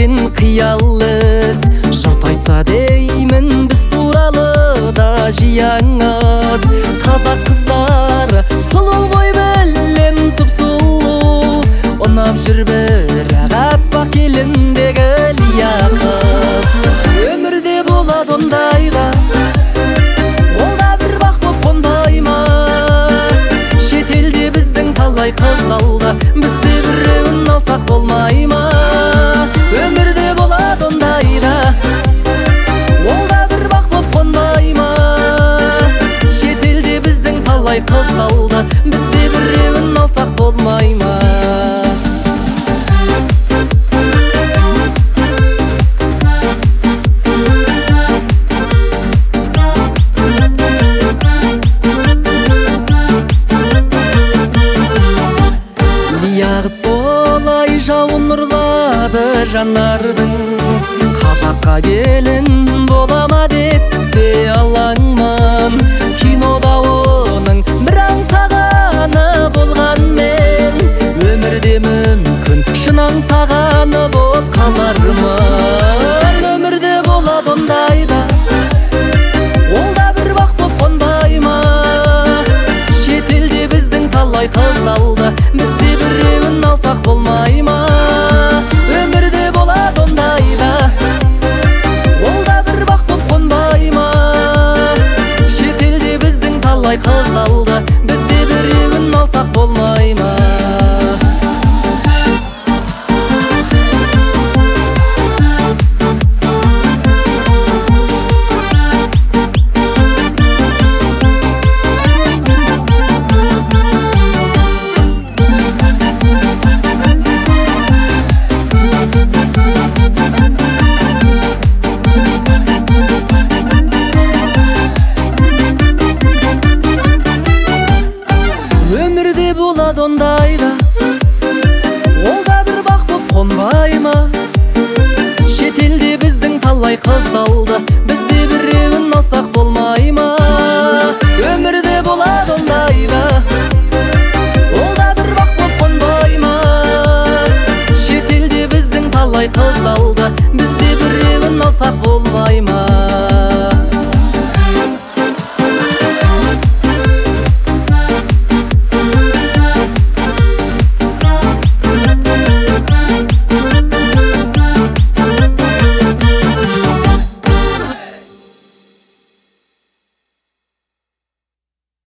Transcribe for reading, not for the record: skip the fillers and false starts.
деген қиялыз. Жұрт айтса деймін біз туралы да жияңыз. Қазақ қыздары сұлу ғой білем сұп-сұлу, ұнап жүр бірақ аппақ келіндегі лия қыз. Өмірде болады ондай да, ол да бір бақ боп қонбай ма? Шетелде біздің талай қыз алда, бізде біреуін алсақ болмай ма? Өмірде болады ондай да, ол да бір бақ боп қонбай ма? Шетелде біздің талай қыз алда, бізде біреуін алсақ болмай ма? Солай жауын ұрлады жанардың, қазаққа келін бола ма деп те алаңмын. Кинода оның бір аңсағаны болғанмен, өмірде мүмкін шын аңсағаны боп қалармын. Өмірде болады ондай да, ол да бір бақ боп қонбай ма? Шетелде біздің талай қыз алда, бізде біреуін алсақ болмай ма? Өмірде болады ондай да, ол да бір бақ боп қонбай ма? Шетелде біздің талай қыз алда, бізде біреуін алсақ болмай ма? Өмірде болады ондай да, ол да бір бақ боп қонбай ма? Шетелде біздің талай қыз